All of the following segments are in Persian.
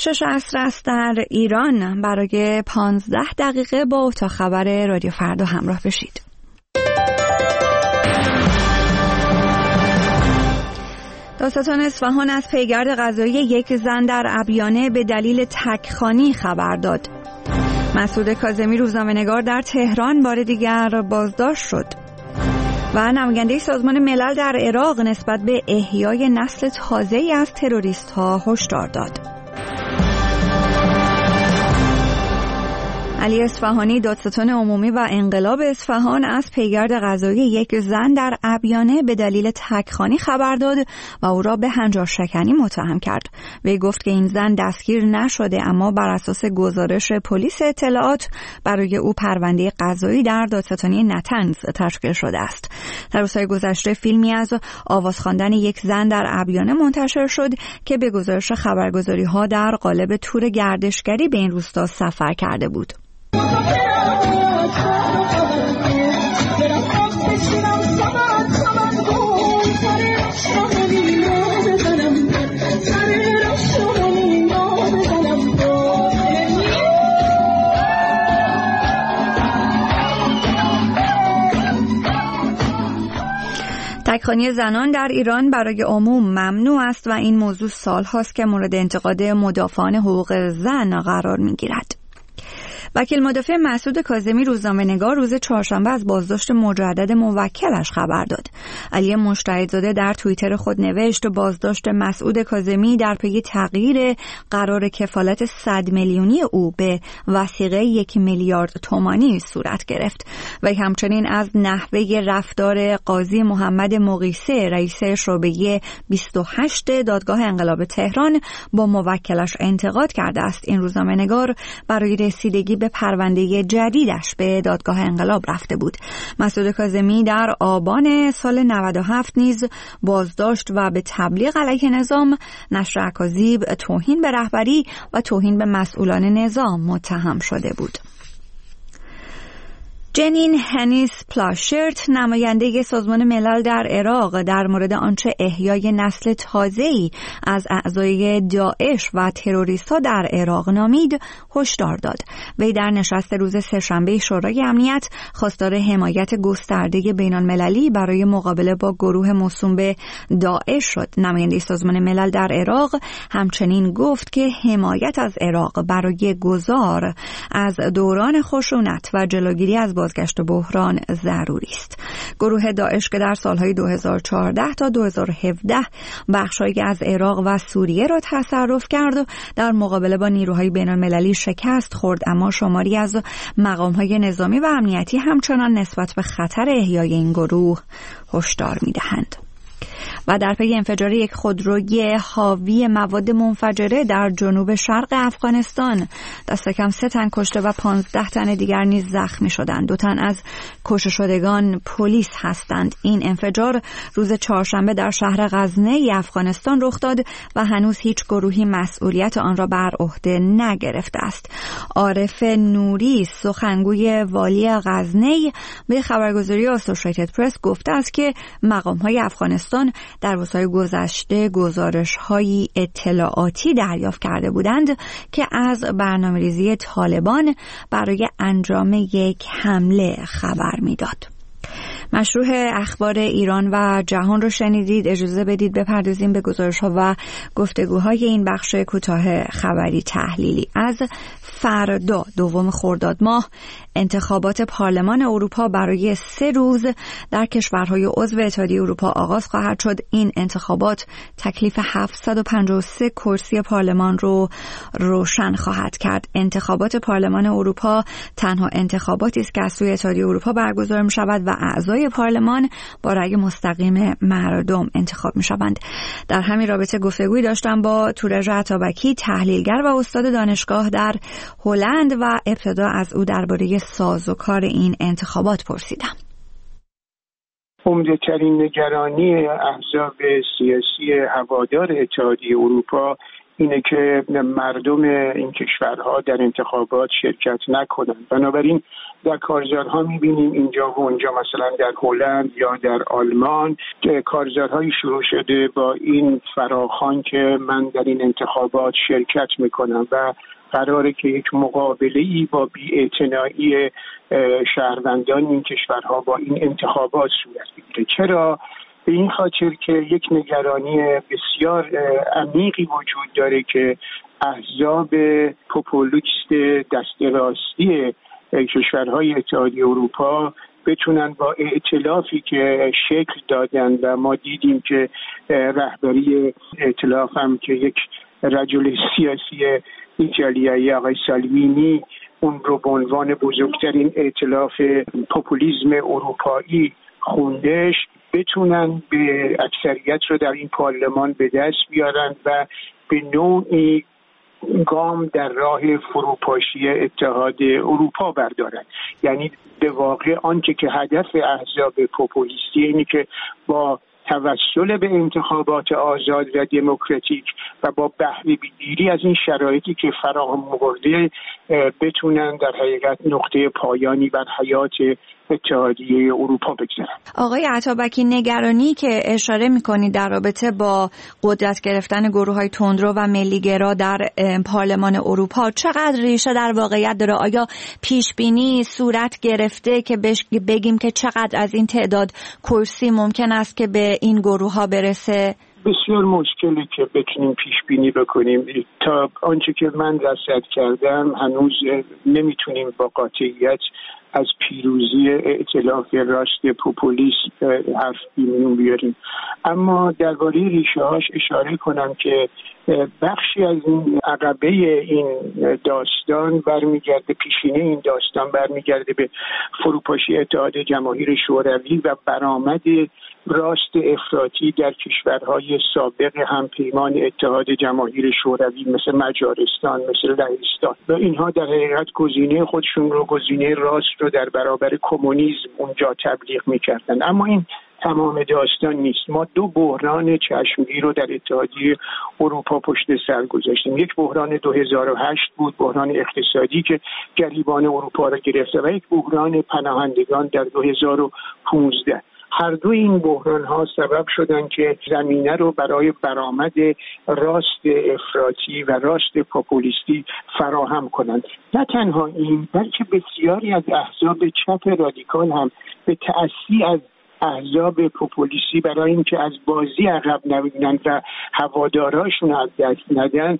6 عصر است در ایران. برای 15 دقیقه با اتاق خبر رادیو فردا همراه بشید. دادستان اصفهان از پیگرد قضایی یک زن در ابیانه به دلیل تکخوانی خبر داد. مسعود کاظمی روزنامه‌نگار در تهران بار دیگر بازداشت شد. و نماینده سازمان ملل در عراق نسبت به احیای نسل تازه‌ای از تروریست‌ها هشدار داد. علی اصفهانی دادستان عمومی و انقلاب اصفهان از پیگرد قضایی یک زن در ابیانه به دلیل تکخوانی خبر داد و او را به هنجارشکنی متهم کرد. وی گفت که این زن دستگیر نشده، اما بر اساس گزارش پلیس اطلاعات برای او پرونده قضایی در دادستانی نطنز تشکیل شده است. در روزهای گذشته فیلمی از آواز خواندن یک زن در ابیانه منتشر شد که به گزارش خبرگزاری‌ها در قالب تور گردشگری به این روستا سفر کرده بود. تکخوانی زنان در ایران برای عموم ممنوع است و این موضوع سال‌هاست که مورد انتقاد مدافعان حقوق زن قرار می‌گیرد. وکیل مدافع مسعود کاظمی روزنامه‌نگار روز چهارشنبه از بازداشت مجدد موکلش خبر داد. علی مجتهدزاده در توییتر خود نوشت بازداشت مسعود کاظمی در پی تغییر قرار کفالت 100 میلیونی او به وثیقه 1 میلیارد تومانی صورت گرفت. و همچنین از نحوه رفتار قاضی محمد مقیسه رئیس شعبه 28 دادگاه انقلاب تهران با موکلش انتقاد کرده است. این روزنامه‌نگار برای رسیدگی به پرونده جدیدش به دادگاه انقلاب رفته بود. مسعود کاظمی در آبان سال 97 نیز بازداشت و به تبلیغ علیه نظام، نشر اکاذیب، توهین به رهبری و توهین به مسئولان نظام متهم شده بود. جنین هنیس پلاشرت نماینده سازمان ملل در عراق در مورد آنچه احیای نسل تازه‌ای از اعضای داعش و تروریست‌ها در عراق نامید هشدار داد. وی در نشست روز سه‌شنبه شورای امنیت خواستار حمایت گسترده بین‌المللی برای مقابله با گروه موسوم به داعش شد. نماینده سازمان ملل در عراق همچنین گفت که حمایت از عراق برای گذار از دوران خشونت و جلوگیری از بازگشت بحران ضروری است. گروه داعش که در سالهای 2014 تا 2017 بخشایی از عراق و سوریه را تصرف کرد و در مقابله با نیروهای بین‌المللی شکست خورد، اما شماری از مقام‌های نظامی و امنیتی همچنان نسبت به خطر احیای این گروه هشدار می‌دهند. و در پی انفجار یک خودروی حاوی مواد منفجره در جنوب شرق افغانستان دست کم 3 تن کشته و 15 تن دیگر نیز زخمی شدند. 2 تن از کشته شدگان پلیس هستند. این انفجار روز چهارشنبه در شهر غزنه افغانستان رخ داد و هنوز هیچ گروهی مسئولیت آن را بر عهده نگرفته است. عارف نوری سخنگوی والی غزنه به خبرگزاری اسوسییتد پرس گفته است که مقام‌های افغانستان در روزهای گذشته گزارش‌های اطلاعاتی دریافت کرده بودند که از برنامه‌ریزی طالبان برای انجام یک حمله خبر می‌داد. مشروع اخبار ایران و جهان رو شنیدید. اجازه بدید بپردازیم به گزارش‌ها و گفتگوهای این بخش کوتاه خبری تحلیلی. از فردا 2 خرداد ماه انتخابات پارلمان اروپا برای 3 روز در کشورهای عضو اتحادیه اروپا آغاز خواهد شد. این انتخابات تکلیف 753 کرسی پارلمان رو روشن خواهد کرد. انتخابات پارلمان اروپا تنها انتخاباتی است که از سوی اتحادیه اروپا برگزار می شود و اعضای پارلمان با رأی مستقیم مردم انتخاب می شوند. در همین رابطه گفتگویی داشتم با تورج عطابکی، تحلیلگر و استاد دانشگاه در هلند و ابتدا از او درباره سازوکار این انتخابات پرسیدم. عمده‌ترین نگرانی احزاب سیاسی هوادار اتحادیه اروپا اینه که مردم این کشورها در انتخابات شرکت نکنند. بنابراین در کارزارها می‌بینیم اینجا و اونجا، مثلا در هلند یا در آلمان کارزارهایی شروع شده با این فراخوان که من در این انتخابات شرکت میکنم و قراره که یک مقابله‌ای با بی‌اعتنایی شهروندان این کشورها با این انتخابات صورت بگیره. چرا؟ به این خاطر که یک نگرانی بسیار عمیقی وجود داره که احزاب پوپولیست دست راستی کشورهای اتحادیه اروپا بتونن با ائتلافی که شکل دادن و ما دیدیم که رهبری ائتلاف هم که یک رجل سیاسی ایتالیایی آقای سالوینی اون رو به عنوان بزرگترین ائتلاف پوپولیسم اروپایی خوندش، بتونن به اکثریت رو در این پارلمان به دست بیارن و به نوعی گام در راه فروپاشی اتحاد اروپا بردارن. یعنی به واقع آنچه که هدف احزاب پوپولیستی اینه که با توسل به انتخابات آزاد و دموکراتیک و با بهره گیری از این شرایطی که فراهم آورده بتونن در حقیقت نقطه پایانی بر حیات اتحادیه اروپا بگذارن. آقای عطابکی، نگرانی که اشاره می‌کنید در رابطه با قدرت گرفتن گروه‌های تندرو و ملی‌گرا در پارلمان اروپا چقدر ریشه در واقعیت داره؟ آیا پیش‌بینی صورت گرفته که بگیم که چقدر از این تعداد کرسی ممکن است که به این گروه‌ها برسه؟ بسیار مشکلی که بتونیم پیش بینی بکنیم. تا آنچه که من رصد کردم هنوز نمیتونیم با قاطعیت از پیروزی ائتلاف راست پوپولیست حرف بیاریم. اما درباره ریشه‌هاش اشاره کنم که بخشی از این عقبه این داستان برمیگرده، پیشینه این داستان برمیگرده به فروپاشی اتحاد جماهیر شوروی و برآمد راست افراطی در کشورهای سابق همپیمان اتحاد جماهیر شوروی مثل مجارستان، مثل لهستان و اینها در حقیقت گزینه خودشون رو، گزینه راست رو در برابر کمونیسم اونجا تبلیغ می‌کردن. اما این تمام داستان نیست. ما دو بحران چشمگیر رو در اتحادیه اروپا پشت سر گذاشتیم. یک بحران 2008 بود، بحران اقتصادی که گریبان اروپا را گرفته، و یک بحران پناهندگان در 2015. هر دو این بحران‌ها سبب شدن که زمینه رو برای برآمد راست افراطی و راست پوپولیستی فراهم کنند. نه تنها این، بلکه بسیاری از احزاب چپ رادیکال هم به تأثیر از احزاب پوپولیستی برای اینکه از بازی عقب نمونن و هواداراشون از دست ندن،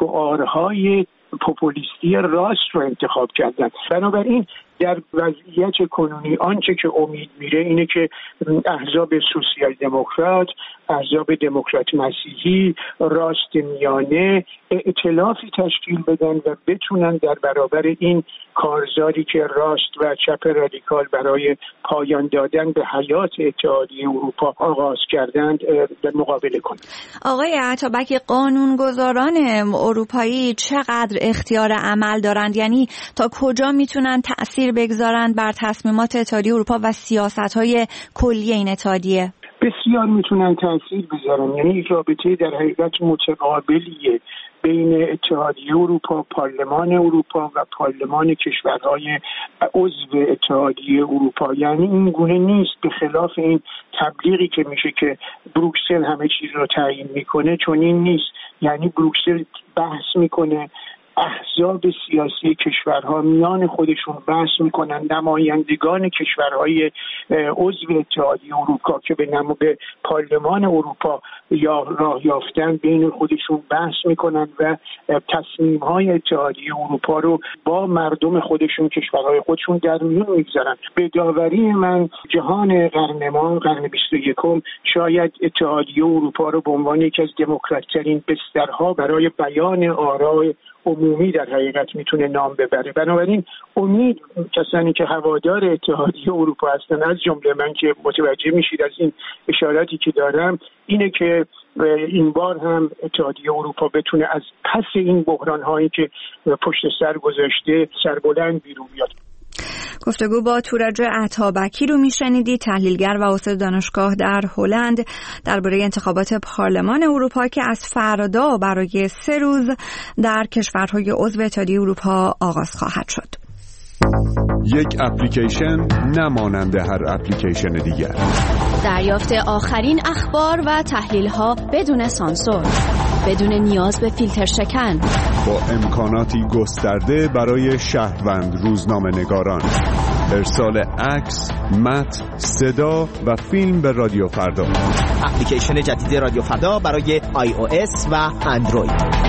شعارهای پوپولیستی راست رو انتخاب کردن. بنابراین در وضعیت کنونی آنچه که امید میره اینه که احزاب سوسیال دموکرات، احزاب دموکرات مسیحی، راست میانه ائتلافی تشکیل بدن و بتونن در برابر این کارزاری که راست و چپ رادیکال برای پایان دادن به حیات اتحادیه اروپا آغاز کردند به مقابله کنند. آقای عطابکی، قانونگذاران اروپایی چقدر اختیار عمل دارند؟ یعنی تا کجا میتونن تأثیر بگذارند بر تصمیمات اتحادیه اروپا و سیاست‌های کلی این اتحادیه؟ بسیار میتونن تأثیر بذارن. یعنی رابطه در حقیقت متقابلیه بین اتحادیه اروپا، پارلمان اروپا و پارلمان کشورهای عضو اتحادیه اروپا. یعنی این گونه نیست، به خلاف این تبلیغی که میشه که بروکسل همه چیز رو تعیین میکنه، چون این نیست. یعنی بروکسل بحث میکنه، احزاب سیاسی کشورها میان خودشون بحث میکنن، نمایندگان کشورهای عضو اتحادیه اروپا که به پارلمان اروپا یا راه یافتن بین خودشون بحث میکنن و تصمیم‌های اتحادیه اروپا رو با مردم خودشون، کشورهای خودشون در میون میگذارن. به داوری من جهان قرن ما، قرن 21 شاید اتحادیه اروپا رو به عنوان یکی از دموکرات‌ترین بسترها برای بیان آراء عمومی در حقیقت میتونه نام ببره. بنابراین امید کسانی که هوادار اتحادیه اروپا هستن، از جمله من که متوجه میشید از این اشاراتی که دارم، اینه که این بار هم اتحادیه اروپا بتونه از پس این بحران‌هایی که پشت سر گذاشته سربلند بیرون بیاد. گفتگو با تورج عطابکی رو میشنیدید، تحلیلگر و استاد دانشگاه در هلند، درباره انتخابات پارلمان اروپا که از فردا برای 3 روز در کشورهای عضو اتحادیه اروپا آغاز خواهد شد. یک اپلیکیشن نمانند هر اپلیکیشن دیگر. دریافت آخرین اخبار و تحلیل‌ها بدون سانسور، بدون نیاز به فیلتر شکن، با امکاناتی گسترده برای شهروند روزنامه‌نگاران. ارسال عکس، متن، صدا و فیلم به رادیو فردا. اپلیکیشن جدید رادیو فردا برای iOS و اندروید.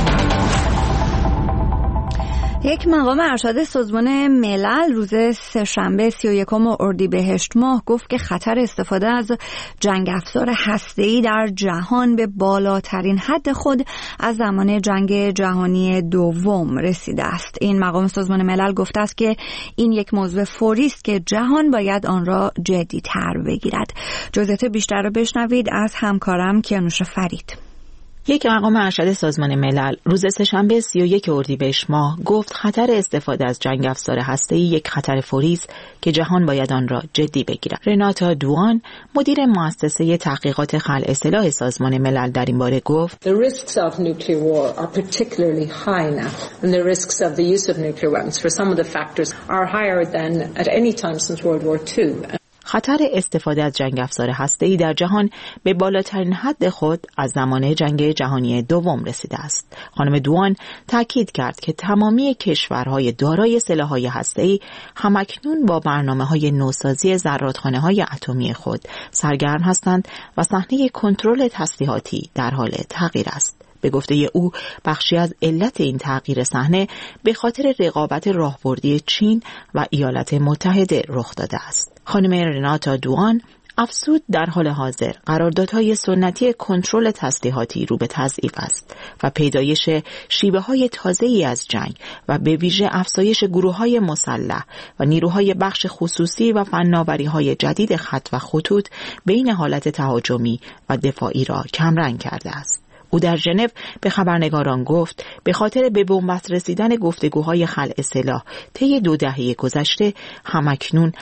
یک مقام ارشد سازمان ملل روز سه‌شنبه 31 اردیبهشت ماه گفت که خطر استفاده از جنگ افزار هسته‌ای در جهان به بالاترین حد خود از زمان جنگ جهانی دوم رسیده است. این مقام سازمان ملل گفته است که این یک موضوع فوری است که جهان باید آن را جدی‌تر بگیرد. جزئیات بیشتر را بشنوید از همکارم کیانوش فرید. یک مقام ارشد سازمان ملل روز سه‌شنبه 31 اردیبهشت ماه گفت خطر استفاده از جنگ افزار هسته‌ای یک خطر فوری است که جهان باید آن را جدی بگیرد. رناتا دوان، مدیر مؤسسه تحقیقات خلع سلاح سازمان ملل، در این باره گفت: The risks of nuclear war are particularly high now, and the risks of the use of nuclear weapons for some of the factors are higher than at any time since World War II. خطر استفاده از جنگ افزار هسته‌ای در جهان به بالاترین حد خود از زمان جنگ جهانی دوم رسیده است. خانم دوان تاکید کرد که تمامی کشورهای دارای سلاح‌های هسته‌ای همکنون با برنامه‌های نوسازی زرادخانه‌های اتمی خود سرگرم هستند و صحنه کنترل تسلیحاتی در حال تغییر است. به گفته او بخشی از علت این تغییر صحنه به خاطر رقابت راهبردی چین و ایالات متحده رخ داده است. خانم رناتا دوان افزود در حال حاضر قراردادهای سنتی کنترل تسلیحاتی رو به تضعیف است و پیدایش شیوه‌های تازه‌ای از جنگ و به ویژه افزایش گروه‌های مسلح و نیروهای بخش خصوصی و فناوری‌های جدید خط و خطوط بین حالت تهاجمی و دفاعی را کمرنگ کرده است. او در ژنو به خبرنگاران گفت به خاطر به بنبست رسیدن گفتگوهای خلع سلاح طی 2 دهه گذشته همکنون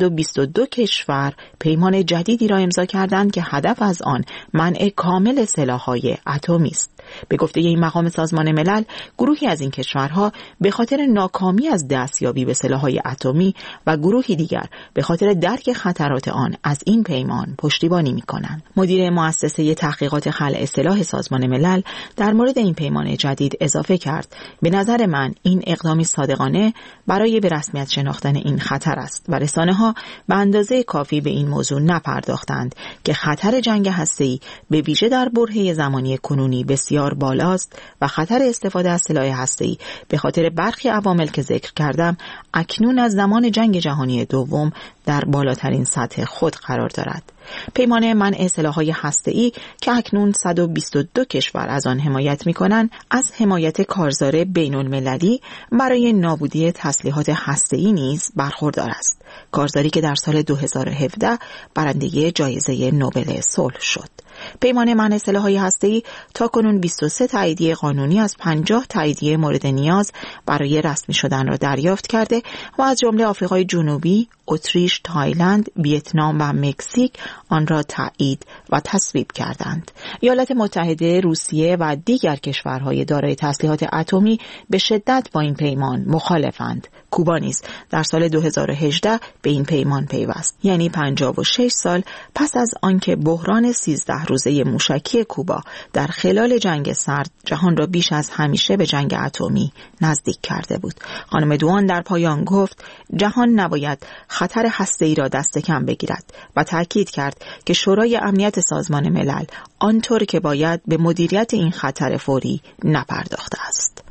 122 کشور پیمان جدیدی را امضا کردند که هدف از آن منع کامل سلاح‌های اتمی است. به گفته این مقام سازمان ملل، گروهی از این کشورها به خاطر ناکامی از دستیابی به سلاح‌های اتمی و گروهی دیگر به خاطر درک خطرات آن از این پیمان پشتیبانی می‌کنند. مدیر مؤسسه تحقیقات خلع سلاح سازمان ملل در مورد این پیمان جدید اضافه کرد: به نظر من این اقدامی صادقانه برای به رسمیت شناختن این خطر است و رسانه‌ها به اندازه کافی به این موضوع نپرداختند که خطر جنگ هسته‌ای به ویژه در برهه زمانی کنونی بسیار بالاست و خطر استفاده از سلاح هسته‌ای به خاطر برخی عوامل که ذکر کردم اکنون از زمان جنگ جهانی دوم در بالاترین سطح خود قرار دارد. پیمان منع سلاح‌های هسته‌ای که اکنون 122 کشور از آن حمایت می‌کنند، از حمایت کارزار بین‌المللی برای نابودی تسلیحات هسته‌ای نیز برخوردار است. کارزاری که در سال 2017 برنده جایزه نوبل صلح شد. پیمان منع سلاح‌های هسته‌ای تاکنون 23 تاییدیه قانونی از 50 تاییدیه مورد نیاز برای رسمی شدن را دریافت کرده و از جمله آفریقای جنوبی، اتریش، تایلند، ویتنام و مکزیک آن را تایید و تصویب کردند. ایالات متحده، روسیه و دیگر کشورهای دارای تسلیحات اتمی به شدت با این پیمان مخالفند. کوبا نیز در سال 2018 به این پیمان پیوست، یعنی 56 سال پس از آنکه بحران 13 روزه موشکی کوبا در خلال جنگ سرد جهان را بیش از همیشه به جنگ اتمی نزدیک کرده بود. خانم دوان در پایان گفت جهان نباید خطر هسته‌ای را دست کم بگیرد و تاکید کرد که شورای امنیت سازمان ملل آنطور که باید به مدیریت این خطر فوری نپرداخته است.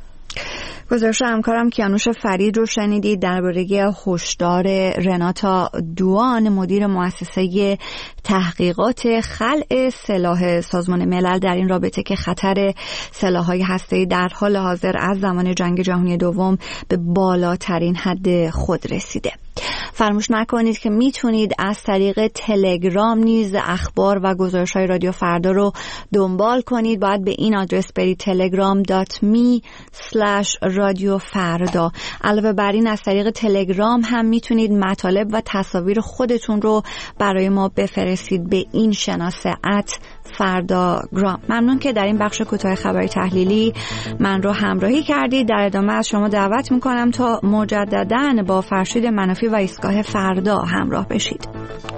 گزارش همکارم کیانوش فرید رو شنیدید درباره هشدار رناتا دوان، مدیر مؤسسه تحقیقات خلع سلاح سازمان ملل در این رابطه که خطر سلاح‌های هسته‌ای در حال حاضر از زمان جنگ جهانی دوم به بالاترین حد خود رسیده. فراموش نکنید که میتونید از طریق تلگرام نیز اخبار و گزارش‌های رادیو فردا رو دنبال کنید. باید به این آدرس برید telegram.me/رادیوفردا. علاوه بر این از طریق تلگرام هم میتونید مطالب و تصاویر خودتون رو برای ما بفرستید به این شناسه @فرداگرام. ممنون که در این بخش کوتاه خبری تحلیلی من رو همراهی کردید. در ادامه از شما دعوت میکنم تا مجدداً با فرشید منافی و ایستگاه فردا همراه بشید.